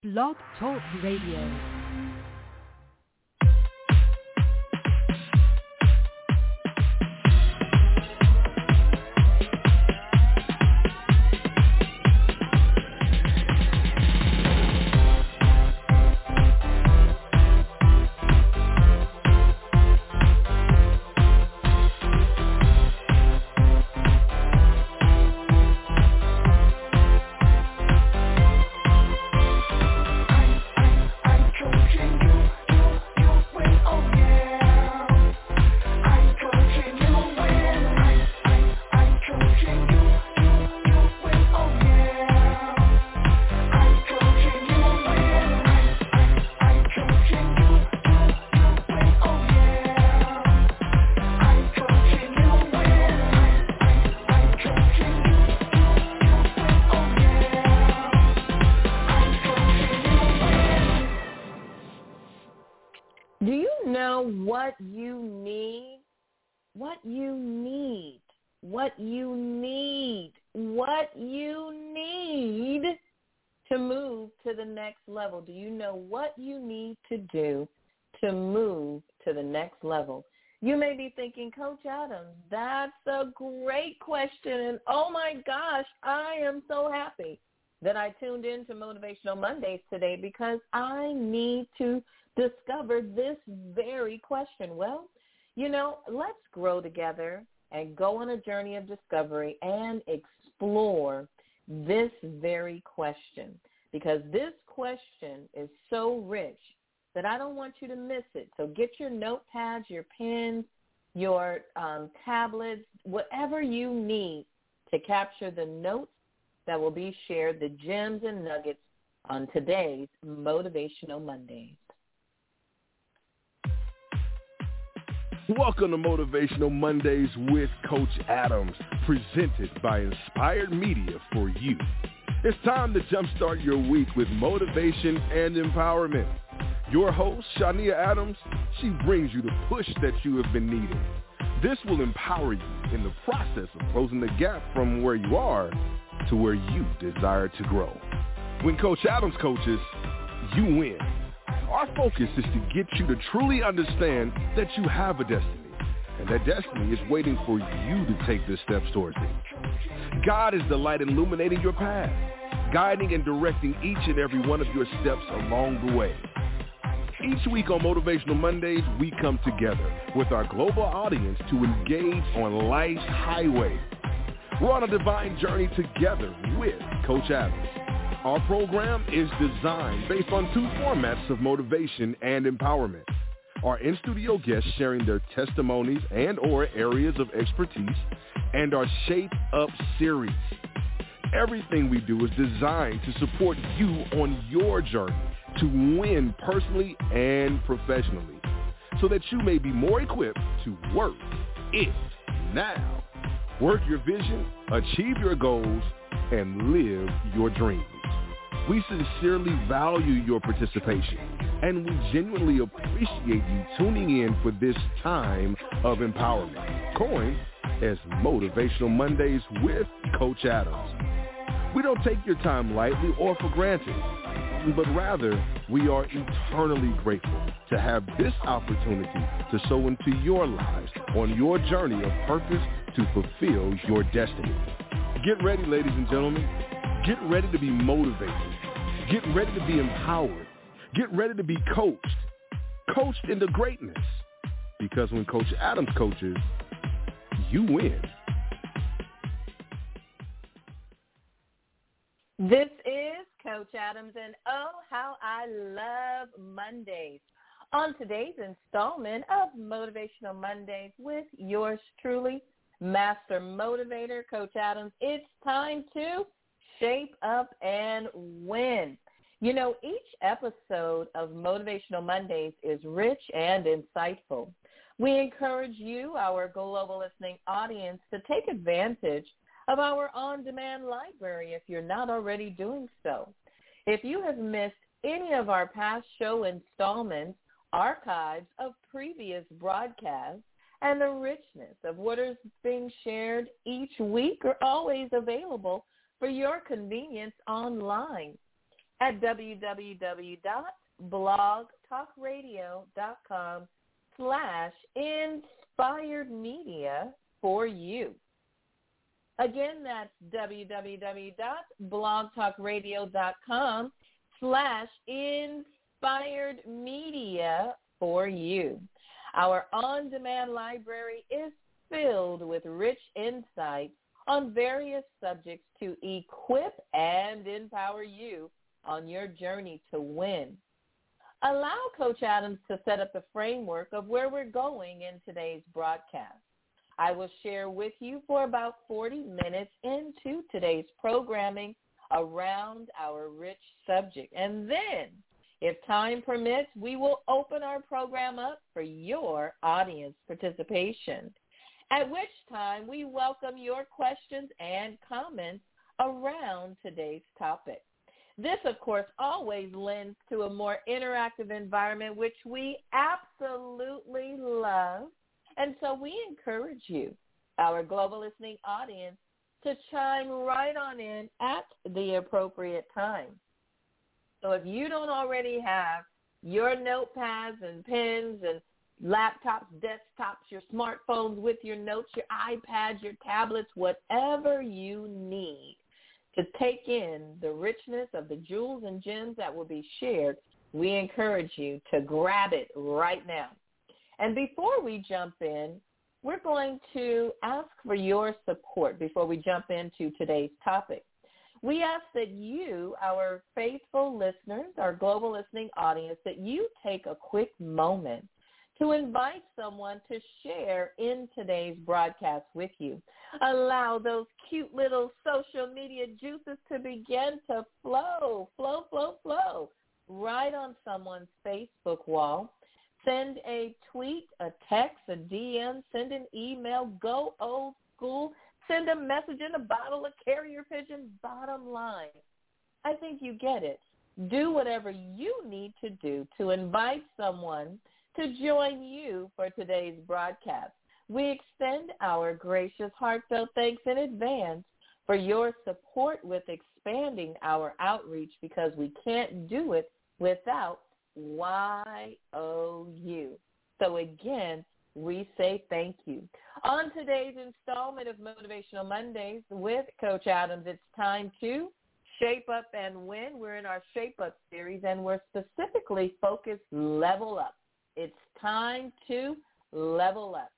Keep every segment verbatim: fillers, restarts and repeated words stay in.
Blog Talk Radio. Level. Do you know what you need to do to move to the next level? You may be thinking, Coach Adams, that's a great question. And oh my gosh, I am so happy that I tuned in to Motivational Mondays today because I need to discover this very question. Well, you know, let's grow together and go on a journey of discovery and explore this very question. Because this question is so rich that I don't want you to miss it. So get your notepads, your pens, your um, tablets, whatever you need to capture the notes that will be shared, the gems and nuggets on today's Motivational Mondays. Welcome to Motivational Mondays with Coach Adams, presented by Inspired Media for you. It's time to jumpstart your week with motivation and empowerment. Your host, Shania Adams, she brings you the push that you have been needing. This will empower you in the process of closing the gap from where you are to where you desire to grow. When Coach Adams coaches, you win. Our focus is to get you to truly understand that you have a destiny, and that destiny is waiting for you to take the steps towards it. God is the light illuminating your path, guiding and directing each and every one of your steps along the way. Each week on Motivational Mondays, we come together with our global audience to engage on life's highway. We're on a divine journey together with Coach Adams. Our program is designed based on two formats of motivation and empowerment. Our in-studio guests sharing their testimonies and or areas of expertise, and our Shape Up series. Everything we do is designed to support you on your journey to win personally and professionally, so that you may be more equipped to work it now. Work your vision, achieve your goals, and live your dreams. We sincerely value your participation, and we genuinely appreciate you tuning in for this time of empowerment, coined as Motivational Mondays with Coach Adams. We don't take your time lightly or for granted, but rather we are eternally grateful to have this opportunity to sow into your lives on your journey of purpose to fulfill your destiny. Get ready, ladies and gentlemen. Get ready to be motivated. Get ready to be empowered. Get ready to be coached. Coached into greatness. Because when Coach Adams coaches, you win. This is Coach Adams, and oh, how I love Mondays. On today's installment of Motivational Mondays with yours truly, Master Motivator, Coach Adams, it's time to shape up and win. You know, each episode of Motivational Mondays is rich and insightful. We encourage you, our global listening audience, to take advantage of our on-demand library if you're not already doing so. If you have missed any of our past show installments, archives of previous broadcasts, and the richness of what is being shared each week are always available for your convenience online. at www.blogtalkradio.com slash inspired media for you. Again, that's www.blogtalkradio.com slash inspired media for you. Our on-demand library is filled with rich insights on various subjects to equip and empower you on your journey to win. Allow Coach Adams to set up the framework of where we're going in today's broadcast. I will share with you for about forty minutes into today's programming around our rich subject. And then, if time permits, we will open our program up for your audience participation, at which time we welcome your questions and comments around today's topic. This, of course, always lends to a more interactive environment, which we absolutely love. And so we encourage you, our global listening audience, to chime right on in at the appropriate time. So if you don't already have your notepads and pens and laptops, desktops, your smartphones with your notes, your iPads, your tablets, whatever you need to take in the richness of the jewels and gems that will be shared, we encourage you to grab it right now. And before we jump in, we're going to ask for your support before we jump into today's topic. We ask that you, our faithful listeners, our global listening audience, that you take a quick moment to invite someone to share in today's broadcast with you. Allow those cute little social media juices to begin to flow, flow, flow, flow right on someone's Facebook wall. Send a tweet, a text, a D M, send an email, go old school, send a message in a bottle, a carrier pigeon. Bottom line, I think you get it. Do whatever you need to do to invite someone to join you for today's broadcast. We extend our gracious, heartfelt thanks in advance for your support with expanding our outreach, because we can't do it without Y O U. So again, we say thank you. On today's installment of Motivational Mondays with Coach Adams, it's time to shape up and win. We're in our Shape Up series, and we're specifically focused level up. It's time to level up.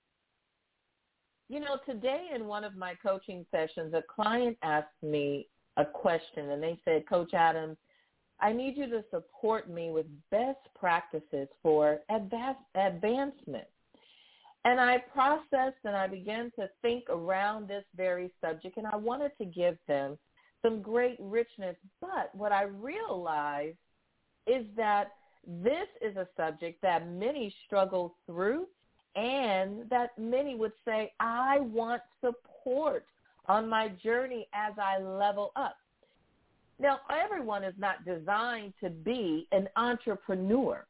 You know, today in one of my coaching sessions, a client asked me a question, and they said, Coach Adams, I need you to support me with best practices for advance, advancement. And I processed and I began to think around this very subject, and I wanted to give them some great richness. But what I realized is that this is a subject that many struggle through, and that many would say, I want support on my journey as I level up. Now, everyone is not designed to be an entrepreneur.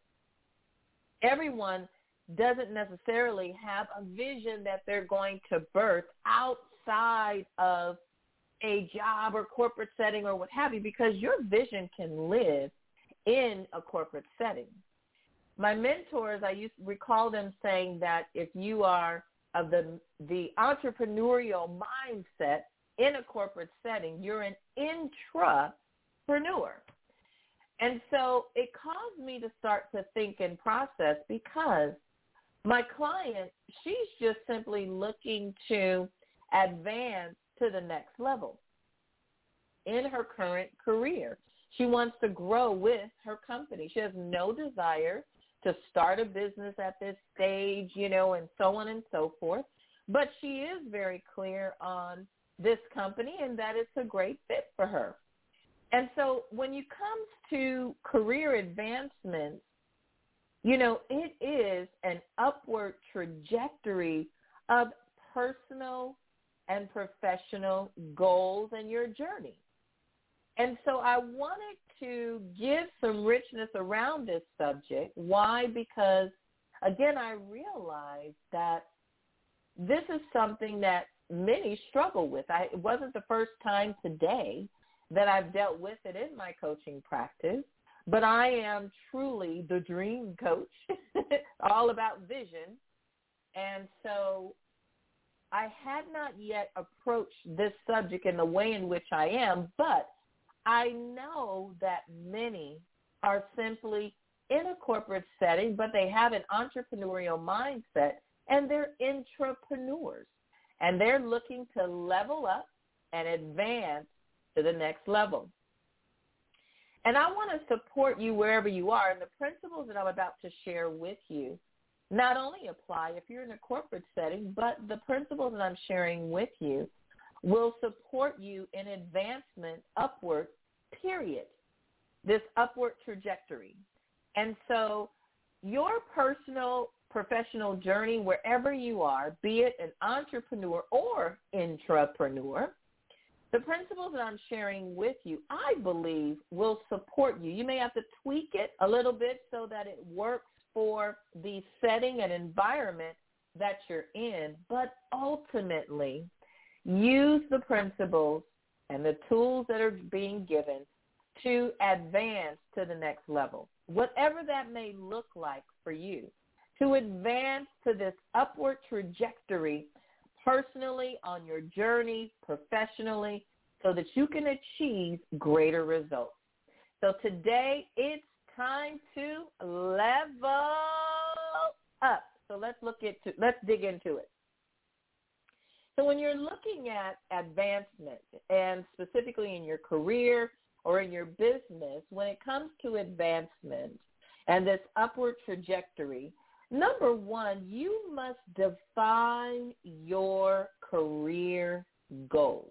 Everyone doesn't necessarily have a vision that they're going to birth outside of a job or corporate setting or what have you, because your vision can live in a corporate setting. My mentors, I used to recall them saying that if you are of the the entrepreneurial mindset in a corporate setting, you're an intrapreneur. And so it caused me to start to think and process, because my client, she's just simply looking to advance to the next level in her current career. She wants to grow with her company. She has no desire to start a business at this stage, you know, and so on and so forth. But she is very clear on this company and that it's a great fit for her. And so when you come to career advancement, you know, it is an upward trajectory of personal and professional goals and your journey. And so I wanted to give some richness around this subject. Why? Because, again, I realized that this is something that many struggle with. I, it wasn't the first time today that I've dealt with it in my coaching practice, but I am truly the dream coach, all about vision. And so I had not yet approached this subject in the way in which I am, but I know that many are simply in a corporate setting, but they have an entrepreneurial mindset, and they're intrapreneurs, and they're looking to level up and advance to the next level. And I want to support you wherever you are, and the principles that I'm about to share with you not only apply if you're in a corporate setting, but the principles that I'm sharing with you will support you in advancement upward, period, this upward trajectory. And so your personal professional journey, wherever you are, be it an entrepreneur or intrapreneur, the principles that I'm sharing with you, I believe, will support you. You may have to tweak it a little bit so that it works for the setting and environment that you're in, but ultimately use the principles and the tools that are being given to advance to the next level, whatever that may look like for you, to advance to this upward trajectory personally, on your journey, professionally, so that you can achieve greater results. So today it's time to level up. So let's look into, let's dig into it. So when you're looking at advancement, and specifically in your career or in your business, when it comes to advancement and this upward trajectory, number one, you must define your career goals.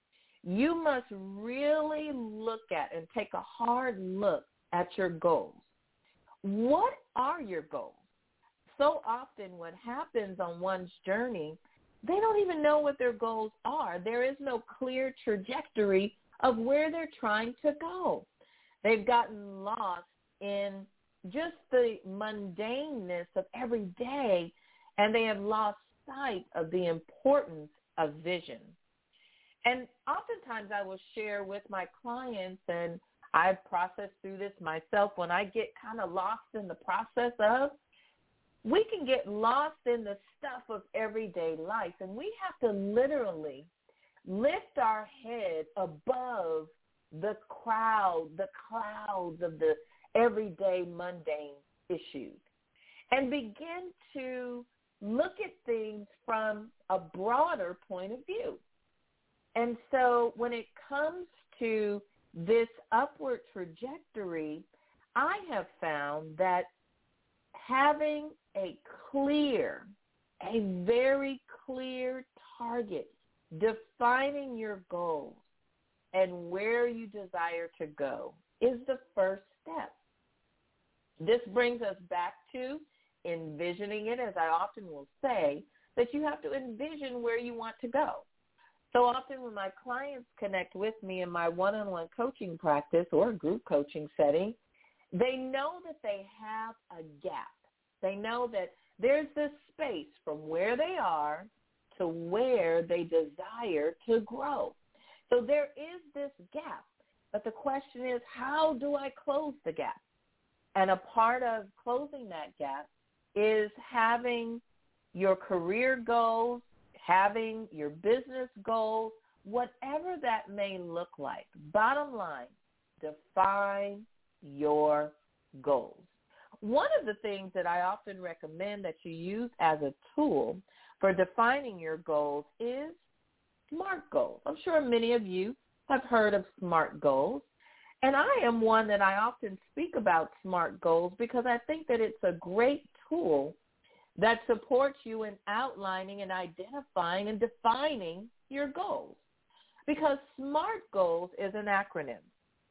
You must really look at and take a hard look at your goals. What are your goals? So often what happens on one's journey, they don't even know what their goals are. There is no clear trajectory of where they're trying to go. They've gotten lost in just the mundaneness of every day, and they have lost sight of the importance of vision. And oftentimes I will share with my clients, and I've processed through this myself, when I get kind of lost in the process of, we can get lost in the stuff of everyday life, and we have to literally lift our head above the crowd, the clouds of the everyday mundane issues, and begin to look at things from a broader point of view. And so when it comes to this upward trajectory, I have found that having a clear, a very clear target, defining your goals and where you desire to go is the first step. This brings us back to envisioning it, as I often will say, that you have to envision where you want to go. So often when my clients connect with me in my one-on-one coaching practice or group coaching setting, they know that they have a gap. They know that there's this space from where they are to where they desire to grow. So there is this gap. But the question is, how do I close the gap? And a part of closing that gap is having your career goals, having your business goals, whatever that may look like. Bottom line, define your goals. One of the things that I often recommend that you use as a tool for defining your goals is SMART goals. I'm sure many of you have heard of SMART goals. And I am one that I often speak about SMART goals because I think that it's a great tool that supports you in outlining and identifying and defining your goals. Because SMART goals is an acronym,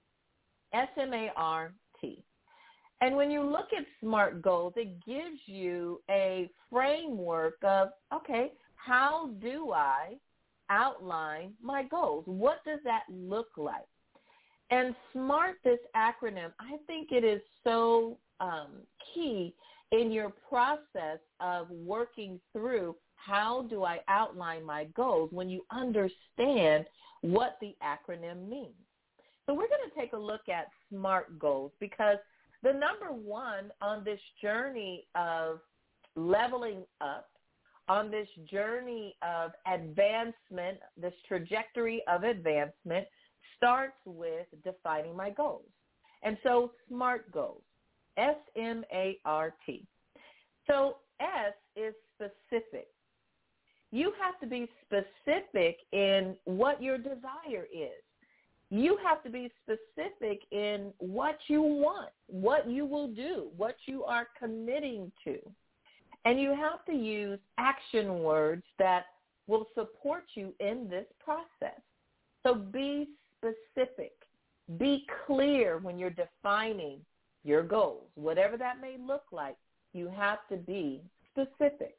S M A R T. And when you look at SMART goals, it gives you a framework of, okay, how do I outline my goals? What does that look like? And SMART, this acronym, I think it is so um, key in your process of working through how do I outline my goals when you understand what the acronym means. So we're going to take a look at SMART goals, because the number one on this journey of leveling up, on this journey of advancement, this trajectory of advancement, starts with defining my goals. And so SMART goals, S M A R T. So S is specific. You have to be specific in what your desire is. You have to be specific in what you want, what you will do, what you are committing to. And you have to use action words that will support you in this process. So be specific. Be clear when you're defining your goals. Whatever that may look like, you have to be specific.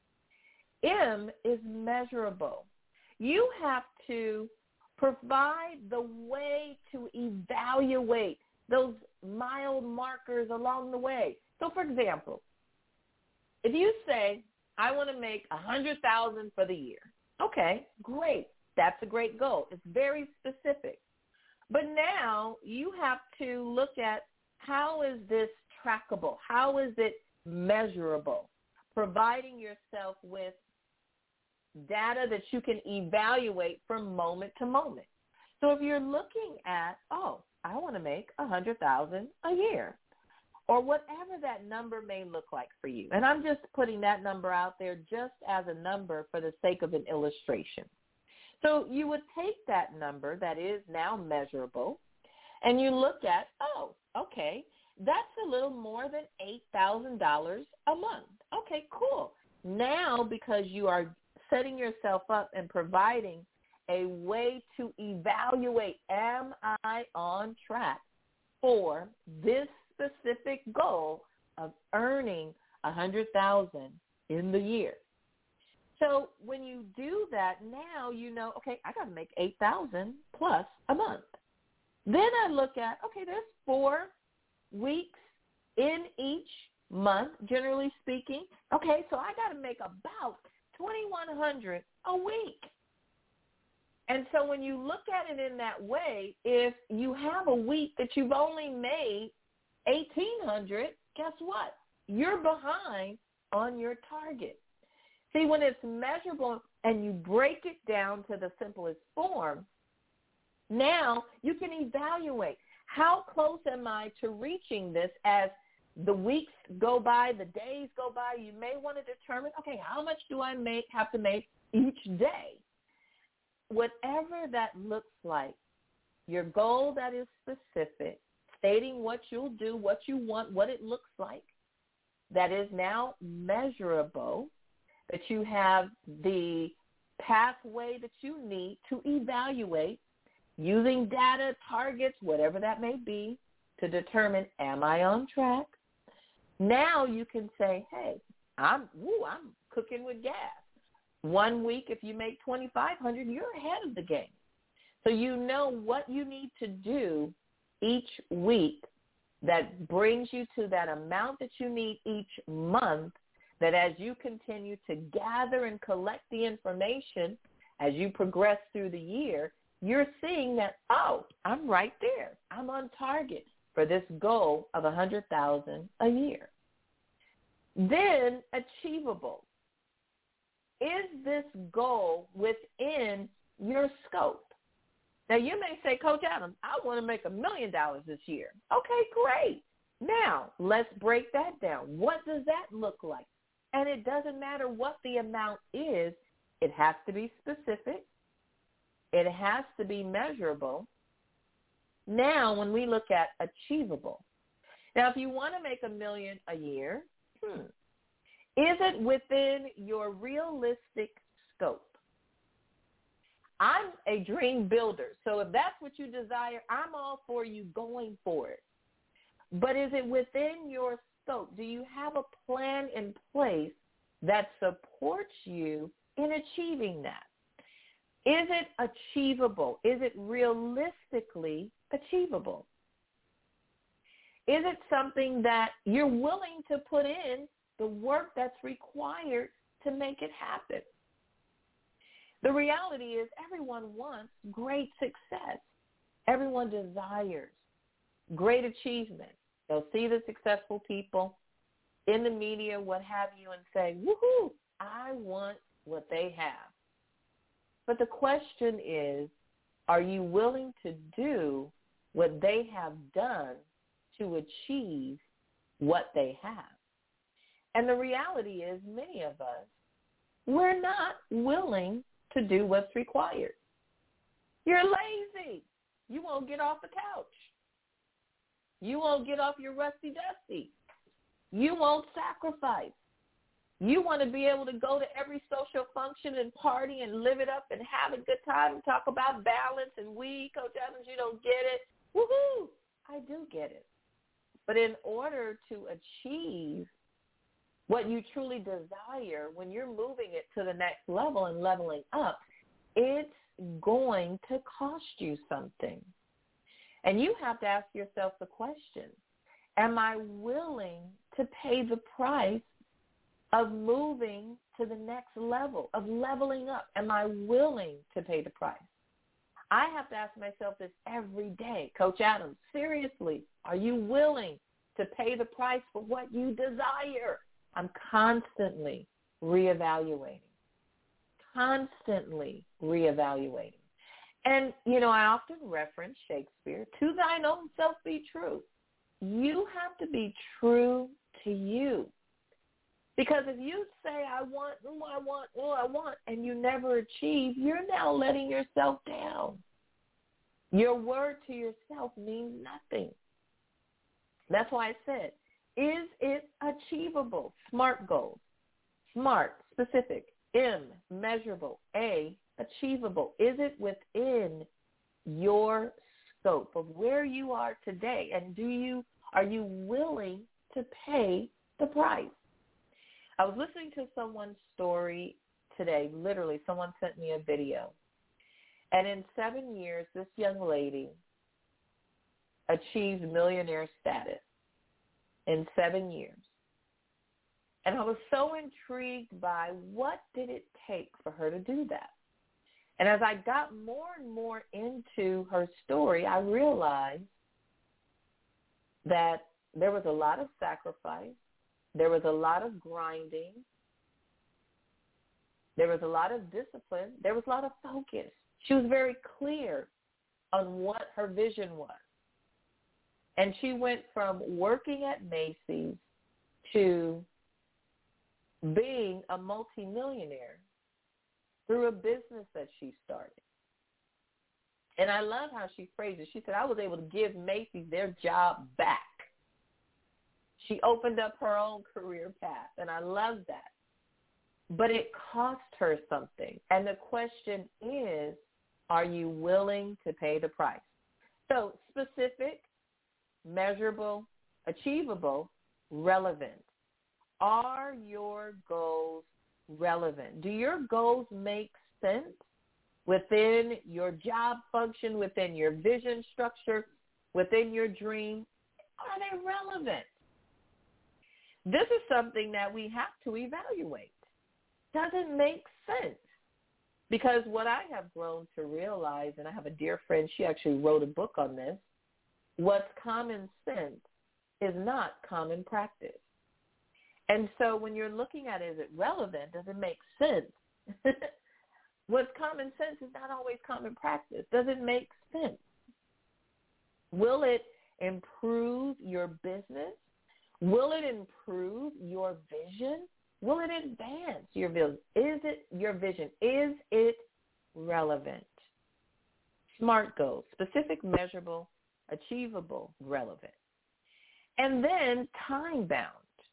M is measurable. You have to provide the way to evaluate those mile markers along the way. So, for example, if you say, I want to make one hundred thousand dollars for the year, okay, great. That's a great goal. It's very specific. But now you have to look at, how is this trackable? How is it measurable? Providing yourself with data that you can evaluate from moment to moment. So if you're looking at, oh, I want to make one hundred thousand dollars a year, or whatever that number may look like for you. And I'm just putting that number out there just as a number for the sake of an illustration. So you would take that number that is now measurable, and you look at, oh, okay, that's a little more than eight thousand dollars a month. Okay, cool. Now, because you are setting yourself up and providing a way to evaluate, am I on track for this specific goal of earning one hundred thousand dollars in the year? So when you do that, now you know, okay, I got to make eight thousand dollars plus a month. Then I look at, okay, there's four weeks in each month, generally speaking. Okay, so I got to make about twenty-one hundred dollars a week. And so when you look at it in that way, if you have a week that you've only made eighteen hundred dollars, guess what? You're behind on your target. See, when it's measurable and you break it down to the simplest form, now you can evaluate, how close am I to reaching this as the weeks go by, the days go by. You may want to determine, okay, how much do I make have to make each day? Whatever that looks like, your goal that is specific, stating what you'll do, what you want, what it looks like, that is now measurable, that you have the pathway that you need to evaluate using data, targets, whatever that may be, to determine, am I on track? Now you can say, hey, I'm woo, I'm cooking with gas. One week, if you make twenty-five hundred dollars, you're ahead of the game. So you know what you need to do each week that brings you to that amount that you need each month, that as you continue to gather and collect the information as you progress through the year, you're seeing that, oh, I'm right there. I'm on target for this goal of one hundred thousand dollars a year. Then achievable. Is this goal within your scope? Now, you may say, Coach Adams, I want to make a million dollars this year. Okay, great. Now, let's break that down. What does that look like? And it doesn't matter what the amount is. It has to be specific. It has to be measurable. Now, when we look at achievable, now, if you want to make a million a year, hmm, is it within your realistic scope? I'm a dream builder, so if that's what you desire, I'm all for you going for it. But is it within your scope? Do you have a plan in place that supports you in achieving that? Is it achievable? Is it realistically achievable? Is it something that you're willing to put in the work that's required to make it happen? The reality is everyone wants great success. Everyone desires great achievement. They'll see the successful people in the media, what have you, and say, woohoo, I want what they have. But the question is, are you willing to do what they have done to achieve what they have? And the reality is, many of us, we're not willing to do what's required. You're lazy. You won't get off the couch. You won't get off your rusty dusty. You won't sacrifice. You want to be able to go to every social function and party and live it up and have a good time and talk about balance and we, Coach Adams, you don't get it. Woohoo! I do get it. But in order to achieve what you truly desire, when you're moving it to the next level and leveling up, it's going to cost you something. And you have to ask yourself the question, am I willing to pay the price of moving to the next level, of leveling up? Am I willing to pay the price? I have to ask myself this every day. Coach Adams, seriously, are you willing to pay the price for what you desire? I'm constantly reevaluating, constantly reevaluating. And, you know, I often reference Shakespeare, to thine own self be true. You have to be true to you. Because if you say, I want, oh, I want, oh, I want, and you never achieve, you're now letting yourself down. Your word to yourself means nothing. That's why I said, is it achievable? SMART goals. SMART, specific. M, measurable. A, achievable. Is it within your scope of where you are today? And do you are you willing to pay the price? I was listening to someone's story today. Literally, someone sent me a video. And in seven years, this young lady achieved millionaire status in seven years. And I was so intrigued by what did it take for her to do that. And as I got more and more into her story, I realized that there was a lot of sacrifice. There was a lot of grinding. There was a lot of discipline. There was a lot of focus. She was very clear on what her vision was. And she went from working at Macy's to being a multimillionaire through a business that she started. And I love how she phrased it. She said, I was able to give Macy's their job back. She opened up her own career path, and I love that. But it cost her something. And the question is, are you willing to pay the price? So specific, measurable, achievable, relevant. Are your goals relevant? Do your goals make sense within your job function, within your vision structure, within your dream? Are they relevant? This is something that we have to evaluate. Does it make sense? Because what I have grown to realize, and I have a dear friend, she actually wrote a book on this, what's common sense is not common practice. And so when you're looking at, is it relevant? Does it make sense? What's common sense is not always common practice. Does it make sense? Will it improve your business? Will it improve your vision? Will it advance your vision? Is it your vision? Is it relevant? SMART goals, specific, measurable, achievable, relevant. And then time-bound.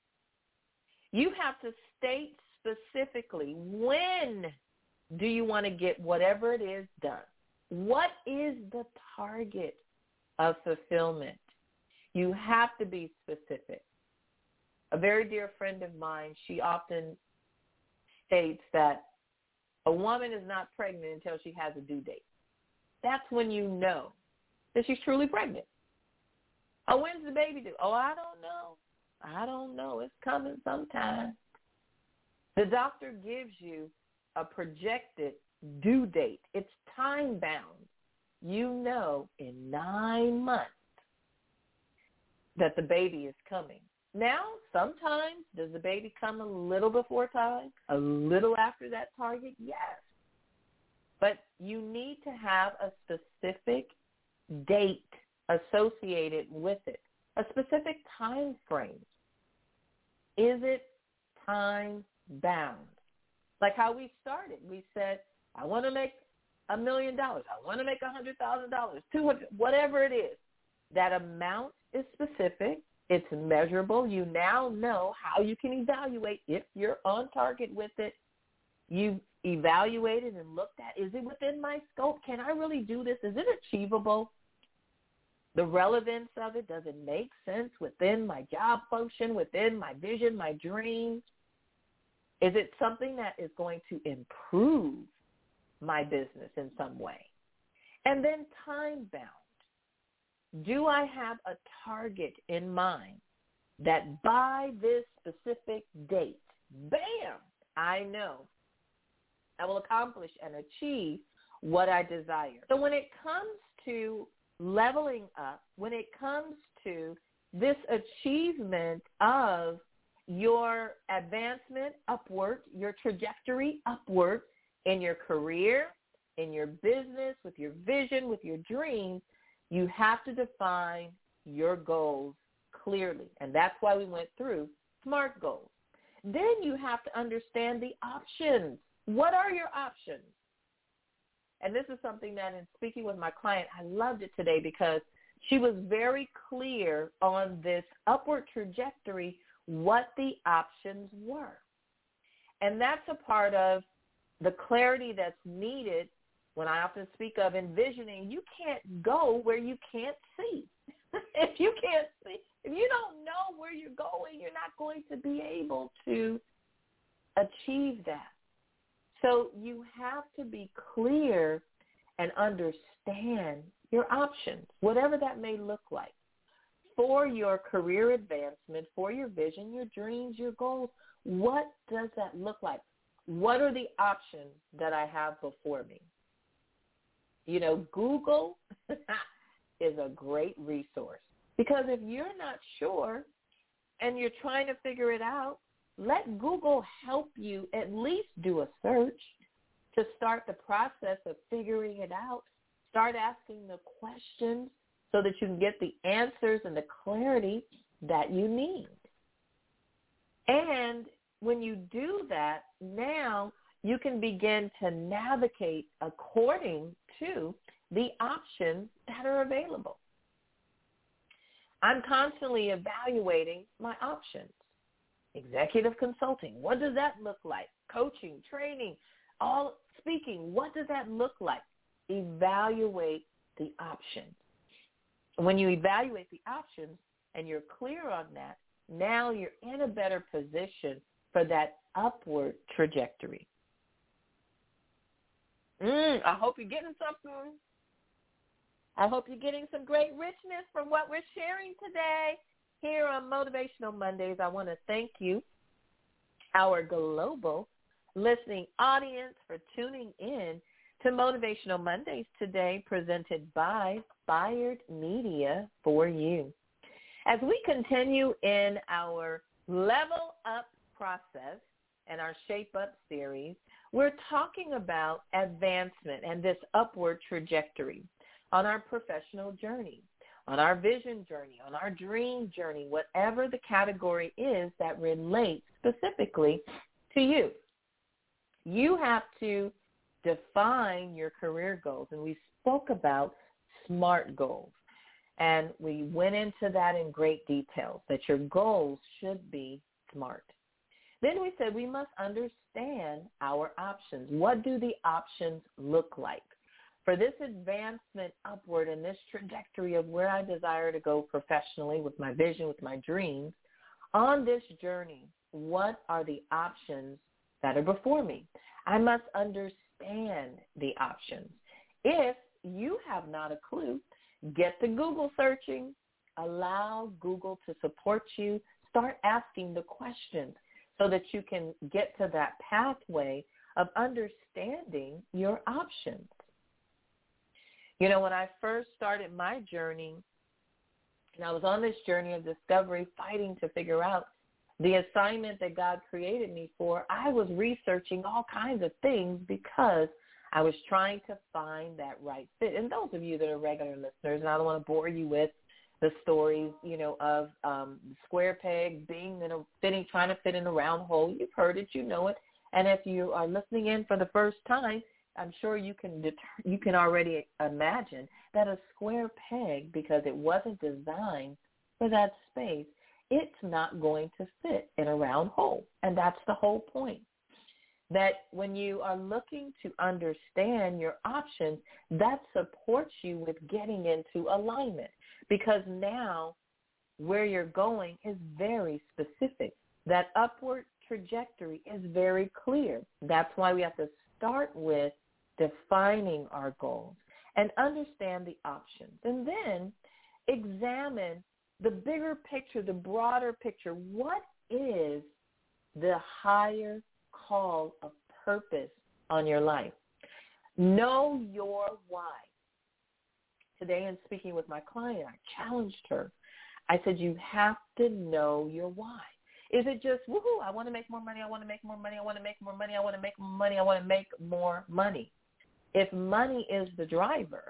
You have to state specifically when do you want to get whatever it is done. What is the target of fulfillment? You have to be specific. A very dear friend of mine, she often states that a woman is not pregnant until she has a due date. That's when you know that she's truly pregnant. Oh, when's the baby due? Oh, I don't know. I don't know. It's coming sometime. The doctor gives you a projected due date. It's time-bound. you know in nine months that the baby is coming. Now, sometimes does the baby come a little before time, a little after that target? Yes. But you need to have a specific date associated with it, a specific time frame. Is it time bound? Like how we started. We said, I want to make a million dollars. I want to make a hundred thousand dollars, two hundred, whatever it is. That amount is specific. It's measurable. You now know how you can evaluate if you're on target with it. You've evaluated and looked at, is it within my scope? Can I really do this? Is it achievable? The relevance of it, does it make sense within my job function, within my vision, my dream? Is it something that is going to improve my business in some way? And then time bound. Do I have a target in mind that by this specific date, bam, I know I will accomplish and achieve what I desire? So when it comes to leveling up, when it comes to this achievement of your advancement upward, your trajectory upward in your career, in your business, with your vision, with your dreams, you have to define your goals clearly. And that's why we went through SMART goals. Then you have to understand the options. What are your options? And this is something that in speaking with my client, I loved it today because she was very clear on this upward trajectory, what the options were. And that's a part of the clarity that's needed when I often speak of envisioning. You can't go where you can't see. If you can't see, if you don't know where you're going, you're not going to be able to achieve that. So you have to be clear and understand your options, whatever that may look like, for your career advancement, for your vision, your dreams, your goals. What does that look like? What are the options that I have before me? You know, Google is a great resource because if you're not sure and you're trying to figure it out, let Google help you at least do a search to start the process of figuring it out. Start asking the questions so that you can get the answers and the clarity that you need. And when you do that, now you can begin to navigate according to the options that are available. I'm constantly evaluating my options. Executive consulting, what does that look like? Coaching, training, all speaking, what does that look like? Evaluate the options. When you evaluate the options and you're clear on that, now you're in a better position for that upward trajectory. Mm, I hope you're getting something. I hope you're getting some great richness from what we're sharing today. Here on Motivational Mondays, I want to thank you, our global listening audience, for tuning in to Motivational Mondays today, presented by Inspired Media for you. As we continue in our Level Up process and our Shape Up series, we're talking about advancement and this upward trajectory on our professional journey, on our vision journey, on our dream journey, whatever the category is that relates specifically to you. You have to define your career goals, and we spoke about SMART goals, and we went into that in great detail, that your goals should be SMART. Then we said we must understand our options. What do the options look like? For this advancement upward and this trajectory of where I desire to go professionally with my vision, with my dreams, on this journey, what are the options that are before me? I must understand the options. If you have not a clue, get to Google searching. Allow Google to support you. Start asking the questions so that you can get to that pathway of understanding your options. You know, when I first started my journey, and I was on this journey of discovery, fighting to figure out the assignment that God created me for, I was researching all kinds of things because I was trying to find that right fit. And those of you that are regular listeners, and I don't want to bore you with the stories, you know, of um, square peg being in a fitting, trying to fit in a round hole. You've heard it, you know it. And if you are listening in for the first time, I'm sure you can deter- you can already imagine that a square peg, because it wasn't designed for that space, it's not going to fit in a round hole. And that's the whole point. That when you are looking to understand your options, that supports you with getting into alignment, because now where you're going is very specific. That upward trajectory is very clear. That's why we have to start with defining our goals and understand the options, and then examine the bigger picture, the broader picture. What is the higher call of purpose on your life? Know your why. Today, in speaking with my client, I challenged her. I said, you have to know your why. Is it just, woohoo, I want to make more money, I want to make more money, I want to make more money, I want to make more money, I want to make more money? If money is the driver,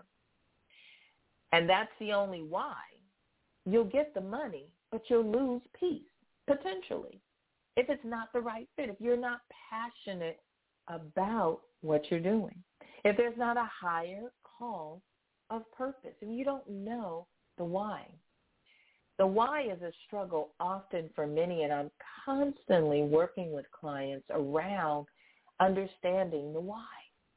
and that's the only why, you'll get the money, but you'll lose peace, potentially, if it's not the right fit, if you're not passionate about what you're doing, if there's not a higher call of purpose, and you don't know the why. The why is a struggle often for many, and I'm constantly working with clients around understanding the why.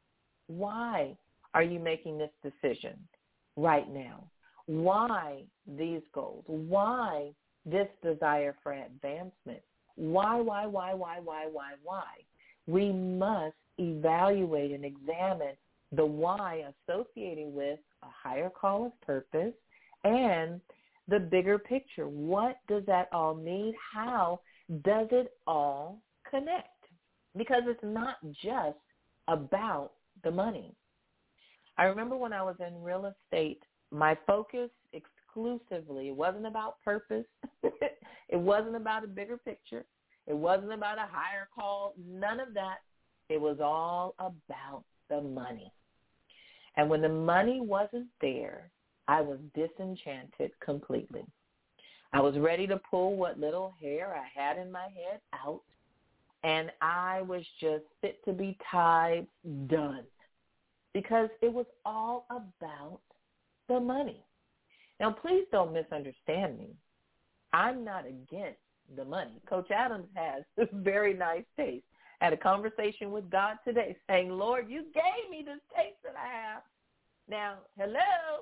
Why are you making this decision right now? Why these goals? Why this desire for advancement? Why, why, why, why, why, why, why? We must evaluate and examine the why associated with a higher call of purpose and the bigger picture. What does that all mean? How does it all connect? Because it's not just about the money. I remember when I was in real estate, my focus exclusively, it wasn't about purpose. It wasn't about a bigger picture. It wasn't about a higher call. None of that. It was all about the money. And when the money wasn't there, I was disenchanted completely. I was ready to pull what little hair I had in my head out, and I was just fit to be tied, done, because it was all about the money. Now, please don't misunderstand me. I'm not against the money. Coach Adams has a very nice taste. I had a conversation with God today saying, Lord, you gave me this taste that I have. Now, hello.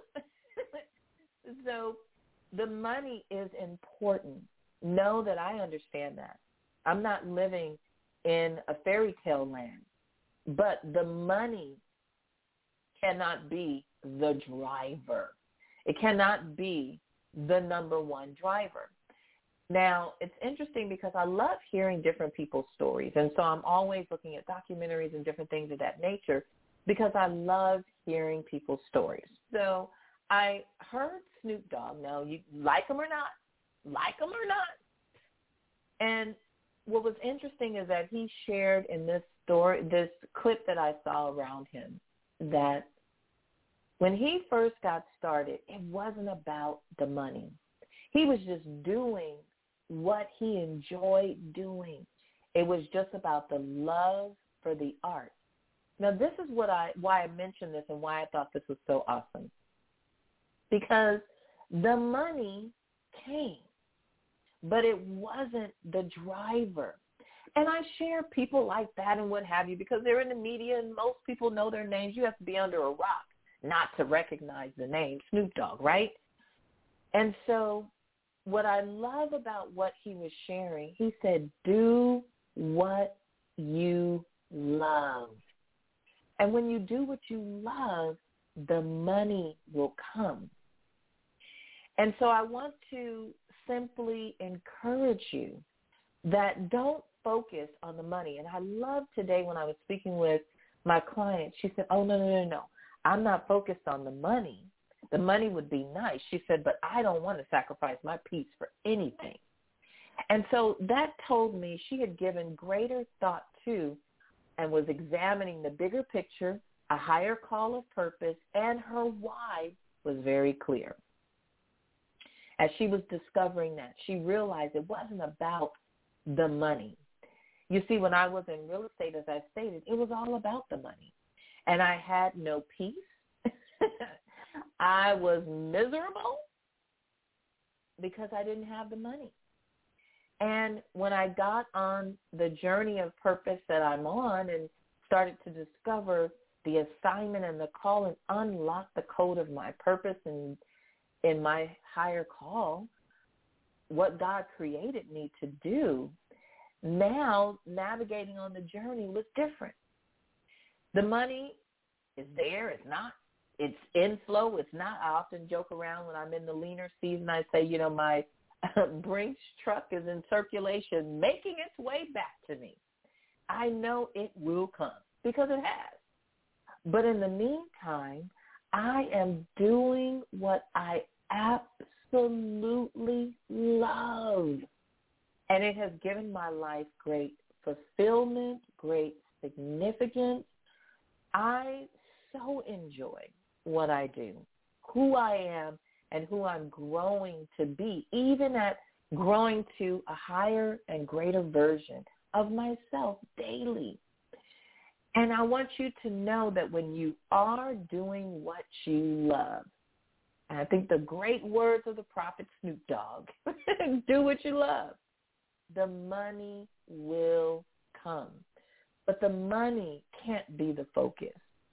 So the money is important. Know that I understand that. I'm not living in a fairy tale land, but the money cannot be the driver. It cannot be the number one driver. Now, it's interesting because I love hearing different people's stories, and so I'm always looking at documentaries and different things of that nature because I love hearing people's stories. So I heard Snoop Dogg. Now, you like him or not, like him or not. And what was interesting is that he shared in this story, this clip that I saw around him, that when he first got started, it wasn't about the money. He was just doing what he enjoyed doing. It was just about the love for the art. Now, this is what I why I mentioned this and why I thought this was so awesome. Because the money came, but it wasn't the driver. And I share people like that and what have you because they're in the media and most people know their names. You have to be under a rock not to recognize the name Snoop Dogg, right? And so what I love about what he was sharing, he said, do what you love. And when you do what you love, the money will come. And so I want to simply encourage you that don't focus on the money. And I love today when I was speaking with my client, she said, oh, no, no, no, no. I'm not focused on the money. The money would be nice. She said, but I don't want to sacrifice my peace for anything. And so that told me she had given greater thought to and was examining the bigger picture, a higher call of purpose, and her why was very clear. As she was discovering that, she realized it wasn't about the money. You see, when I was in real estate, as I stated, it was all about the money. And I had no peace. I was miserable because I didn't have the money. And when I got on the journey of purpose that I'm on and started to discover the assignment and the call and unlock the code of my purpose and in my higher call, what God created me to do, now navigating on the journey was different. The money is there. It's not. It's inflow. It's not. I often joke around when I'm in the leaner season. I say, you know, my Brinks truck is in circulation, making its way back to me. I know it will come because it has. But in the meantime, I am doing what I absolutely love. And it has given my life great fulfillment, great significance. I so enjoy what I do, who I am, and who I'm growing to be, even at growing to a higher and greater version of myself daily. And I want you to know that when you are doing what you love, and I think the great words of the prophet Snoop Dogg, do what you love, the money will come. But the money can't be the focus.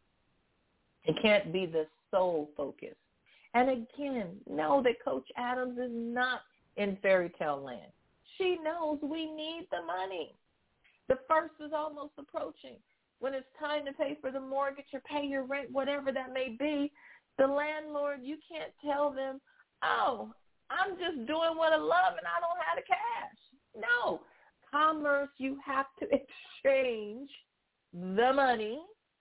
It can't be the sole focus. And again, know that Coach Adams is not in fairy tale land. She knows we need the money. The first is almost approaching. When it's time to pay for the mortgage or pay your rent, whatever that may be, the landlord, you can't tell them, oh, I'm just doing what I love and I don't have the cash. No. Commerce, you have to exchange the money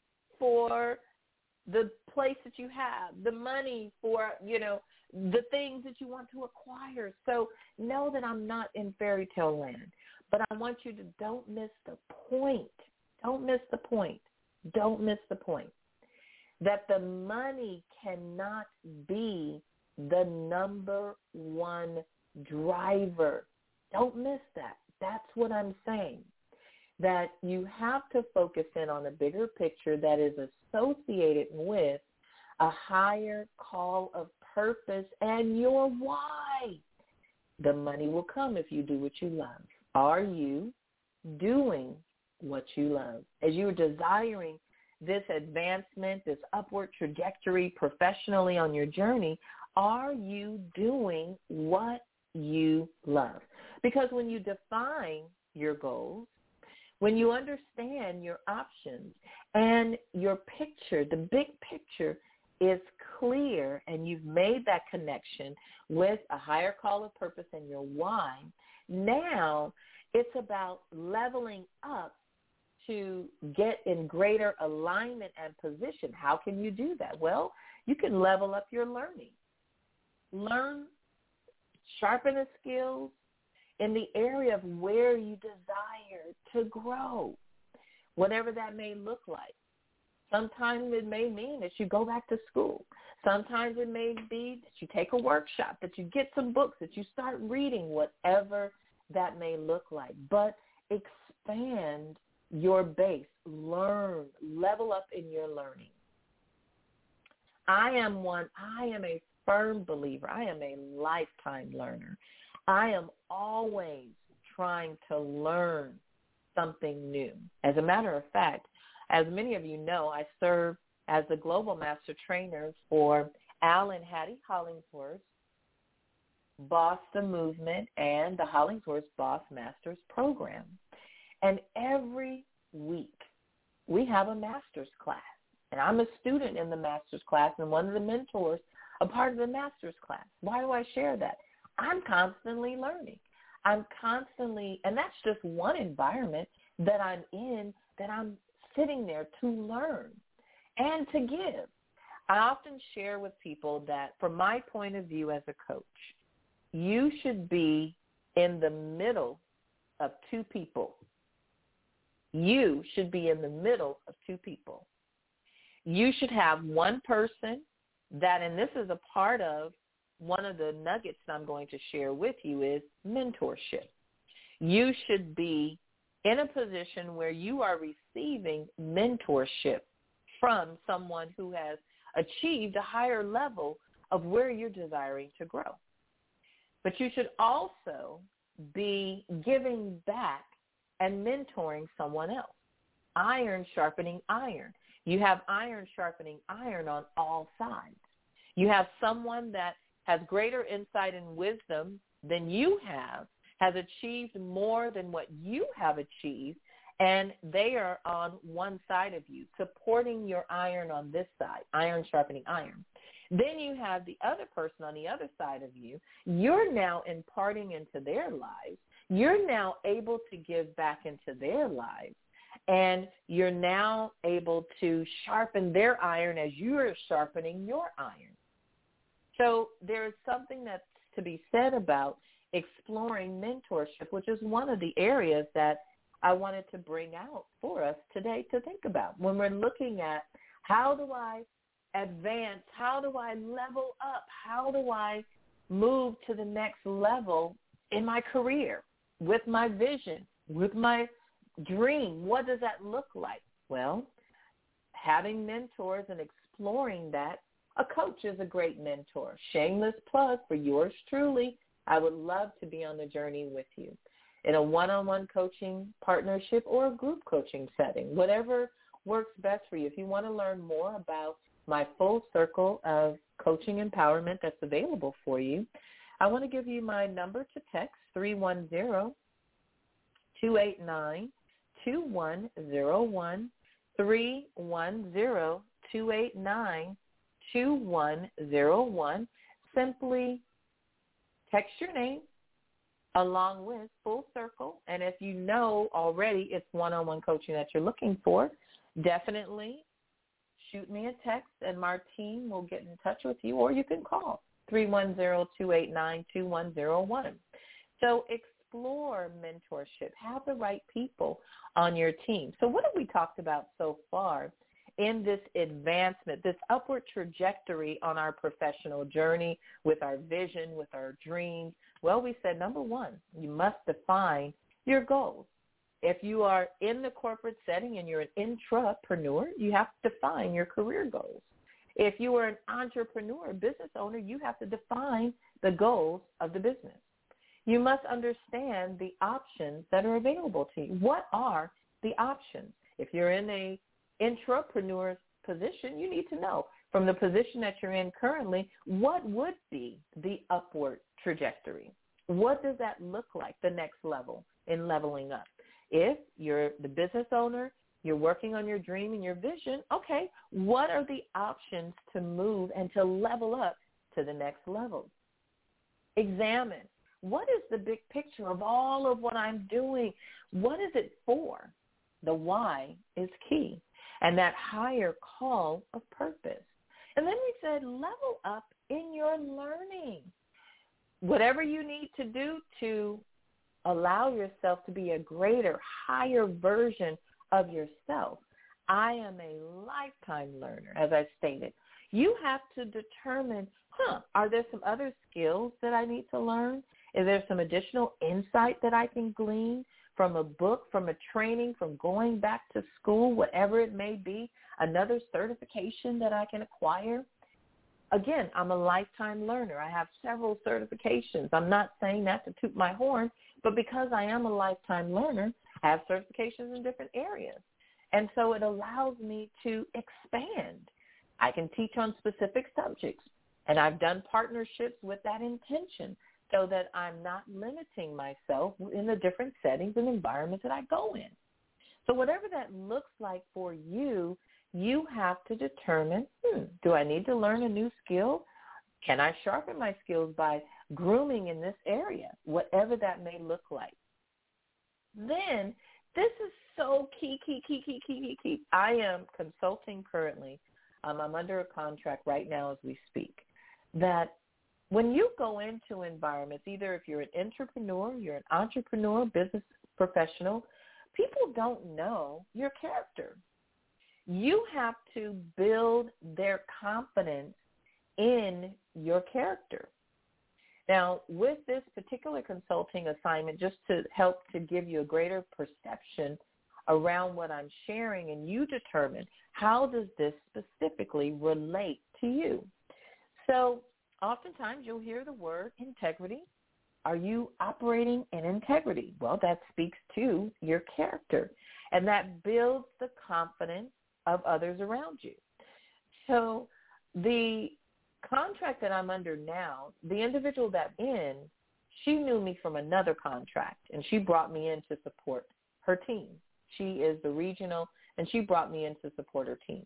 for the place that you have, the money for, you know, the things that you want to acquire. So know that I'm not in fairy tale land, but I want you to don't miss the point. Don't miss the point. Don't miss the point that the money cannot be the number one driver. Don't miss that. That's what I'm saying, that you have to focus in on a bigger picture that is associated with a higher call of purpose and your why. The money will come if you do what you love. Are you doing what you love? As you are desiring this advancement, this upward trajectory professionally on your journey, are you doing what you love? Because when you define your goals, when you understand your options and your picture, the big picture is clear and you've made that connection with a higher call of purpose and your why, now it's about leveling up to get in greater alignment and position. How can you do that? Well, you can level up your learning. Learn, sharpen the skills in the area of where you desire to grow, whatever that may look like. Sometimes it may mean that you go back to school. Sometimes it may be that you take a workshop, that you get some books, that you start reading, whatever that may look like. But expand your base. Learn. Level up in your learning. I am one. I am a firm believer. I am a lifetime learner. I am always trying to learn something new. As a matter of fact, as many of you know, I serve as the Global Master Trainer for Al and Hattie Hollingsworth, Boss the Movement, and the Hollingsworth Boss Masters Program. And every week we have a master's class. And I'm a student in the master's class and one of the mentors, a part of the master's class. Why do I share that? I'm constantly learning. I'm constantly, and that's just one environment that I'm in, that I'm sitting there to learn and to give. I often share with people that from my point of view as a coach, you should be in the middle of two people. You should be in the middle of two people. You should have one person that, and this is a part of one of the nuggets I'm going to share with you, is mentorship. You should be in a position where you are receiving mentorship from someone who has achieved a higher level of where you're desiring to grow. But you should also be giving back and mentoring someone else. Iron sharpening iron. You have iron sharpening iron on all sides. You have someone that has greater insight and wisdom than you have, has achieved more than what you have achieved, and they are on one side of you, supporting your iron on this side, iron sharpening iron. Then you have the other person on the other side of you. You're now imparting into their lives. You're now able to give back into their lives. And you're now able to sharpen their iron as you're sharpening your iron. So there is something that's to be said about exploring mentorship, which is one of the areas that I wanted to bring out for us today to think about. When we're looking at how do I advance, how do I level up, how do I move to the next level in my career, with my vision, with my dream, what does that look like? Well, having mentors and exploring that, a coach is a great mentor. Shameless plug for yours truly. I would love to be on the journey with you in a one-on-one coaching partnership or a group coaching setting, whatever works best for you. If you want to learn more about my full circle of coaching empowerment that's available for you, I want to give you my number to text, three one zero, two eight nine, two one zero one, three one zero, two eight nine, two one zero one. Simply text your name along with full circle. And if you know already it's one-on-one coaching that you're looking for, definitely shoot me a text and my team will get in touch with you, or you can call three one zero, two eight nine, two one zero one. So explore mentorship. Have the right people on your team. So what have we talked about so far in this advancement, this upward trajectory on our professional journey with our vision, with our dreams? Well, we said, number one, you must define your goals. If you are in the corporate setting and you're an intrapreneur, you have to define your career goals. If you are an entrepreneur, business owner, you have to define the goals of the business. You must understand the options that are available to you. What are the options? If you're in a intrapreneur's position, you need to know from the position that you're in currently, what would be the upward trajectory? What does that look like, the next level in leveling up? If you're the business owner, you're working on your dream and your vision, okay, what are the options to move and to level up to the next level? Examine, what is the big picture of all of what I'm doing? What is it for? The why is key, and that higher call of purpose. And then we said level up in your learning. Whatever you need to do to allow yourself to be a greater, higher version of yourself. I am a lifetime learner, as I stated. You have to determine, huh, are there some other skills that I need to learn? Is there some additional insight that I can glean from a book, from a training, from going back to school, whatever it may be, another certification that I can acquire? Again, I'm a lifetime learner. I have several certifications. I'm not saying that to toot my horn, but because I am a lifetime learner, I have certifications in different areas. And so it allows me to expand. I can teach on specific subjects, and I've done partnerships with that intention so that I'm not limiting myself in the different settings and environments that I go in. So whatever that looks like for you, you have to determine, hmm, do I need to learn a new skill? Can I sharpen my skills by grooming in this area, whatever that may look like? Then this is so key, key, key, key, key, key, key. I am consulting currently um, I'm under a contract right now as we speak, that when you go into environments, either if you're an entrepreneur, you're an entrepreneur, business professional, people don't know your character. You have to build their confidence in your character. Now, with this particular consulting assignment, just to help to give you a greater perception around what I'm sharing, and you determine how does this specifically relate to you. So oftentimes you'll hear the word integrity. Are you operating in integrity? Well, that speaks to your character, and that builds the confidence of others around you. So the contract that I'm under now, the individual that's in, she knew me from another contract, and she brought me in to support her team. She is the regional, and she brought me in to support her team.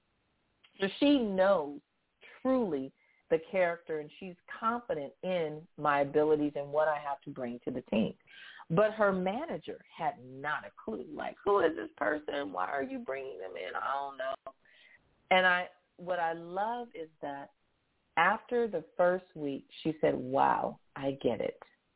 So she knows truly the character, and she's confident in my abilities and what I have to bring to the team. But her manager had not a clue. Like, who is this person? Why are you bringing them in? I don't know. And I, what I love is that after the first week, she said, wow, I get it.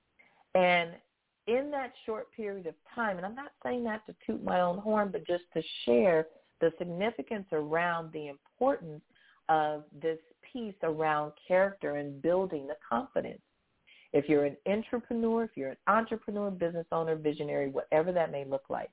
And in that short period of time, and I'm not saying that to toot my own horn, but just to share the significance around the importance of this piece around character and building the confidence. If you're an entrepreneur, if you're an entrepreneur, business owner, visionary, whatever that may look like.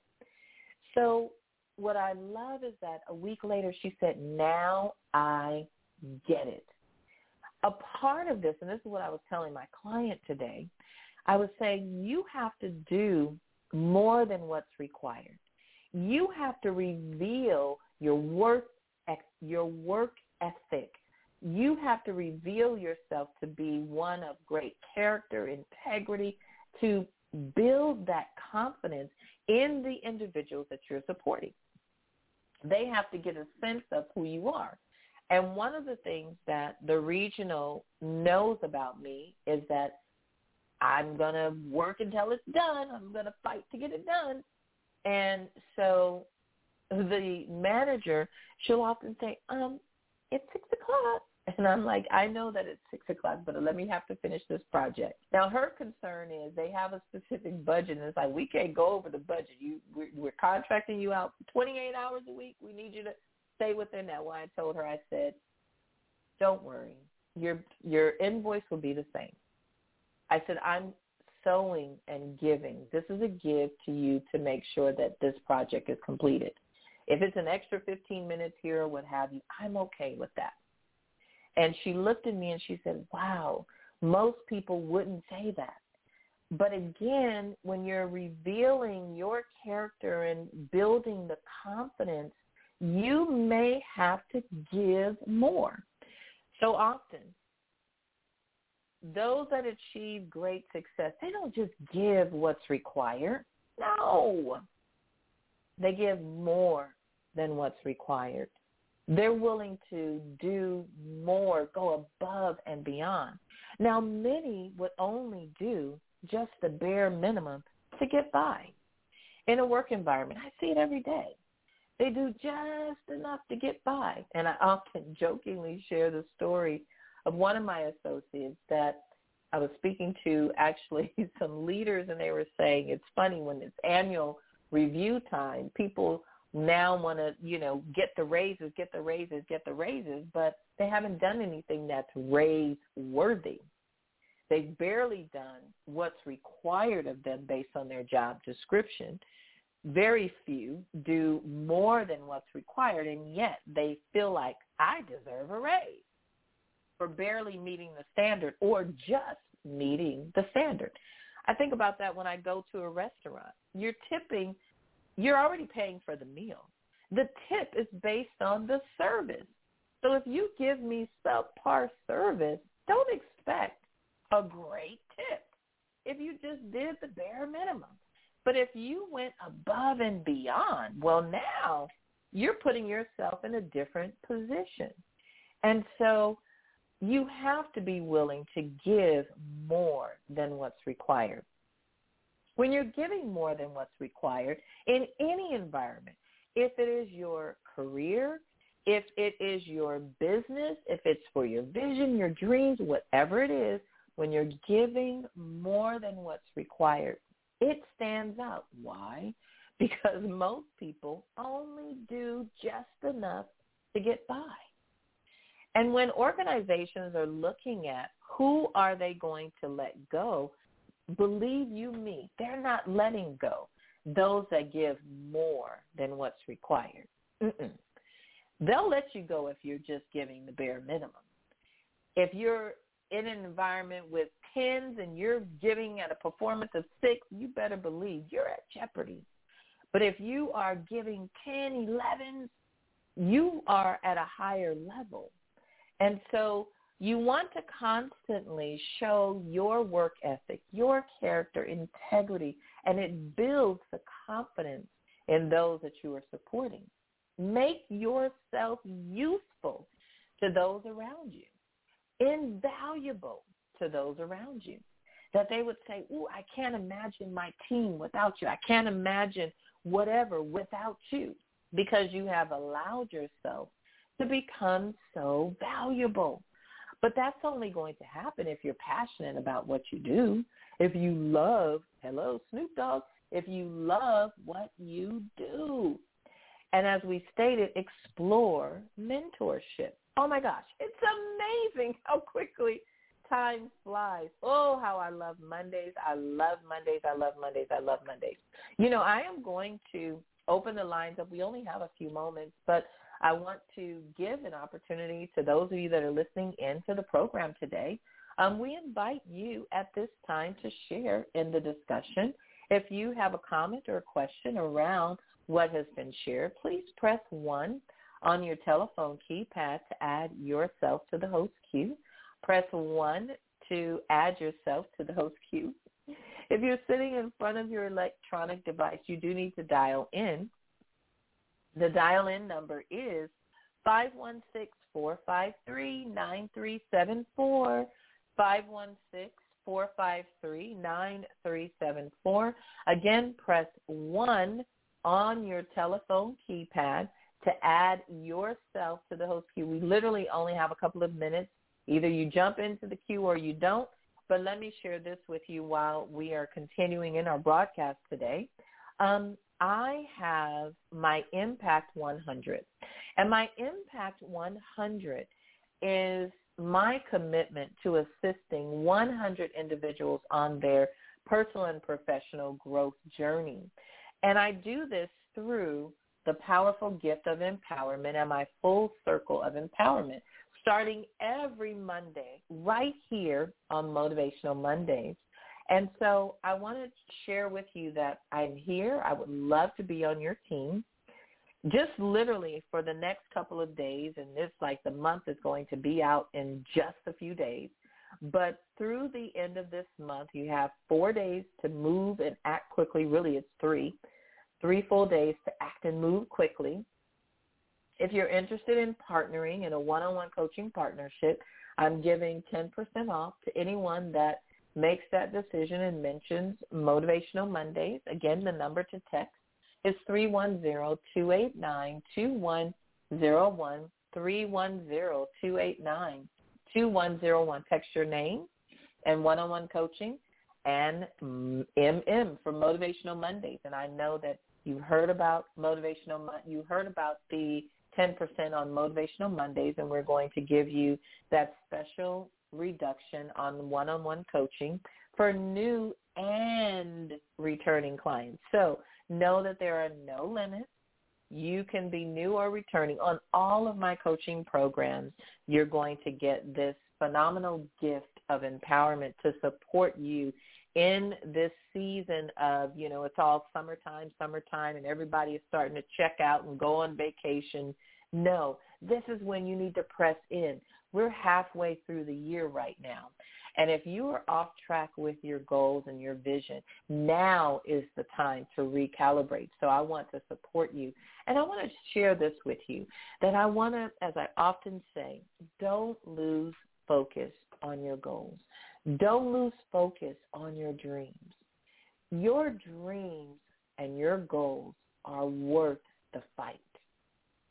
So what I love is that a week later she said, now I get it. A part of this, and this is what I was telling my client today, I was saying you have to do more than what's required. You have to reveal your work, your work ethic. You have to reveal yourself to be one of great character, integrity, to build that confidence in the individuals that you're supporting. They have to get a sense of who you are. And one of the things that the regional knows about me is that I'm going to work until it's done. I'm going to fight to get it done. And so the manager, she'll often say, um, it's six o'clock. And I'm like, I know that it's six o'clock, but let me have to finish this project. Now, her concern is they have a specific budget, and it's like, we can't go over the budget. You, we're, we're contracting you out twenty-eight hours a week. We need you to stay within that. Well, I told her, I said, don't worry. Your your invoice will be the same. I said, I'm sowing and giving. This is a give to you to make sure that this project is completed. If it's an extra fifteen minutes here or what have you, I'm okay with that. And she looked at me and she said, wow, most people wouldn't say that. But again, when you're revealing your character and building the confidence, you may have to give more. So often, those that achieve great success, they don't just give what's required. No. They give more than what's required. They're willing to do more, go above and beyond. Now, many would only do just the bare minimum to get by. In a work environment, I see it every day. They do just enough to get by. And I often jokingly share the story of one of my associates that I was speaking to, actually some leaders, and they were saying it's funny when it's annual review time, people now want to, you know, get the raises, get the raises, get the raises, but they haven't done anything that's raise worthy. They've barely done what's required of them based on their job description. Very few do more than what's required, and yet they feel like I deserve a raise for barely meeting the standard or just meeting the standard. I think about that when I go to a restaurant. You're tipping. You're already paying for the meal. The tip is based on the service. So if you give me subpar service, don't expect a great tip if you just did the bare minimum. But if you went above and beyond, well, now you're putting yourself in a different position. And so you have to be willing to give more than what's required. When you're giving more than what's required in any environment, if it is your career, If it is your business, if it's for your vision, your dreams, whatever it is, when you're giving more than what's required, it stands out. Why? Because most people only do just enough to get by. And when organizations are looking at who are they going to let go, believe you me, they're not letting go those that give more than what's required. Mm-mm. They'll let you go if you're just giving the bare minimum. If you're in an environment with tens and you're giving at a performance of six, you better believe you're at jeopardy. But if you are giving ten, eleven, you are at a higher level. And so you want to constantly show your work ethic, your character, integrity, and it builds the confidence in those that you are supporting. Make yourself useful to those around you, invaluable to those around you, that they would say, ooh, I can't imagine my team without you. I can't imagine whatever without you, because you have allowed yourself to become so valuable. But that's only going to happen if you're passionate about what you do, if you love, hello, Snoop Dogg, if you love what you do. And as we stated, explore mentorship. Oh, my gosh, it's amazing how quickly time flies. Oh, how I love Mondays. I love Mondays. I love Mondays. I love Mondays. You know, I am going to open the lines up. We only have a few moments, but I want to give an opportunity to those of you that are listening in to the program today. Um, we invite you at this time to share in the discussion. If you have a comment or a question around what has been shared, please press one on your telephone keypad to add yourself to the host queue. Press one to add yourself to the host queue. If you're sitting in front of your electronic device, you do need to dial in. The dial-in number is five one six, four five three, nine three seven four, five one six, four five three, nine three seven four. Again, press one on your telephone keypad to add yourself to the host queue. We literally only have a couple of minutes. Either you jump into the queue or you don't. But let me share this with you while we are continuing in our broadcast today. Um, I have my Impact one hundred. And my Impact one hundred is my commitment to assisting one hundred individuals on their personal and professional growth journey. And I do this through the powerful gift of empowerment and my full circle of empowerment, starting every Monday right here on Motivational Mondays. And so I want to share with you that I'm here. I would love to be on your team. Just literally for the next couple of days, and this like the month is going to be out in just a few days. But through the end of this month, you have four days to move and act quickly. Really, it's three. Three full days to act and move quickly. If you're interested in partnering in a one-on-one coaching partnership, I'm giving ten percent off to anyone that makes that decision and mentions Motivational Mondays. Again, the number to text is three one zero, two eight nine, two one zero one, three one zero, two eight nine, two one zero one. Text your name and one-on-one coaching and M M for Motivational Mondays. And I know that you heard about Motivational, you heard about the ten percent on Motivational Mondays, and we're going to give you that special reduction on one-on-one coaching for new and returning clients. So know that there are no limits. You can be new or returning. On all of my coaching programs, you're going to get this phenomenal gift of empowerment to support you in this season of, you know, it's all summertime, summertime, and everybody is starting to check out and go on vacation. No, this is when you need to press in. We're halfway through the year right now. And if you are off track with your goals and your vision, now is the time to recalibrate. So I want to support you. And I want to share this with you, that I want to, as I often say, don't lose focus on your goals. Don't lose focus on your dreams. Your dreams and your goals are worth the fight.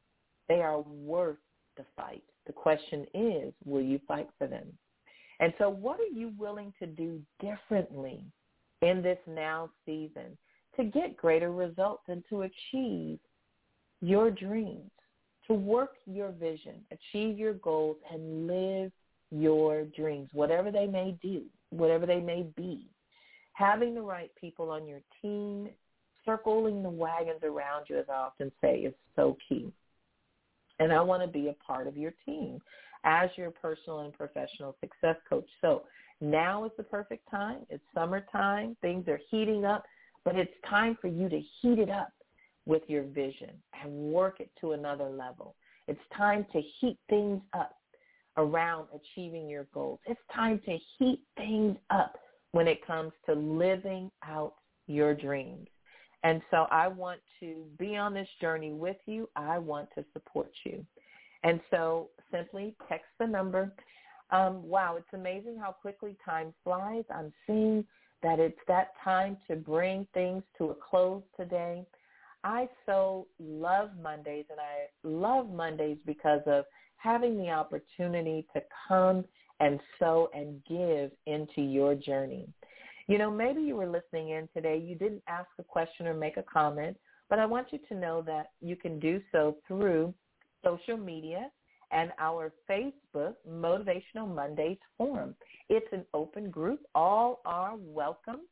They are worth the fight. The question is, will you fight for them? And so what are you willing to do differently in this now season to get greater results and to achieve your dreams, to work your vision, achieve your goals, and live your dreams, whatever they may do, whatever they may be? Having the right people on your team, circling the wagons around you, as I often say, is so key. And I want to be a part of your team as your personal and professional success coach. So now is the perfect time. It's summertime. Things are heating up, but it's time for you to heat it up with your vision and work it to another level. It's time to heat things up around achieving your goals. It's time to heat things up when it comes to living out your dreams. And so I want to be on this journey with you. I want to support you. And so simply text the number. Um, wow, it's amazing how quickly time flies. I'm seeing that it's that time to bring things to a close today. I so love Mondays, and I love Mondays because of having the opportunity to come and sow and give into your journey. You know, maybe you were listening in today. You didn't ask a question or make a comment, but I want you to know that you can do so through social media and our Facebook Motivational Mondays forum. It's an open group. All are welcome.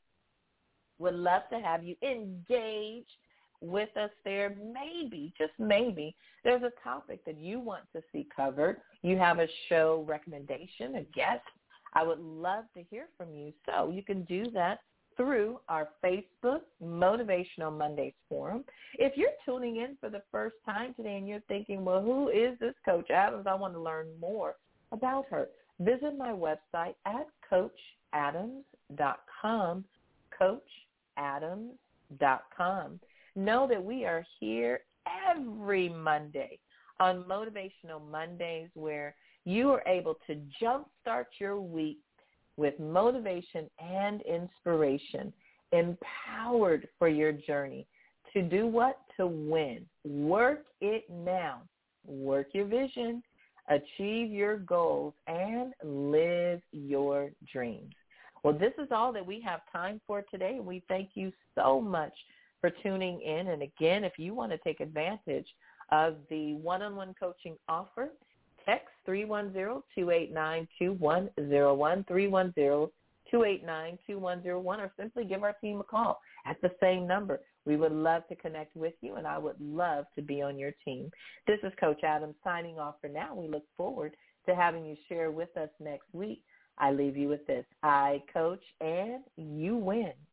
Would love to have you engage with us there. Maybe, just maybe, there's a topic that you want to see covered. You have a show recommendation, a guest. I would love to hear from you. So you can do that through our Facebook Motivational Mondays forum. If you're tuning in for the first time today and you're thinking, well, who is this Coach Adams? I want to learn more about her. Visit my website at coach adams dot com, coach adams dot com. Know that we are here every Monday on Motivational Mondays, where you are able to jumpstart your week with motivation and inspiration, empowered for your journey. To do what? To win. Work it now. Work your vision, achieve your goals, and live your dreams. Well, this is all that we have time for today. We thank you so much for tuning in. And again, if you want to take advantage of the one-on-one coaching offer, text three one zero, two eight nine, two one zero one, three one zero, two eight nine, two one zero one, or simply give our team a call at the same number. We would love to connect with you, and I would love to be on your team. This is Coach Adams signing off for now. We look forward to having you share with us next week. I leave you with this. I coach and you win.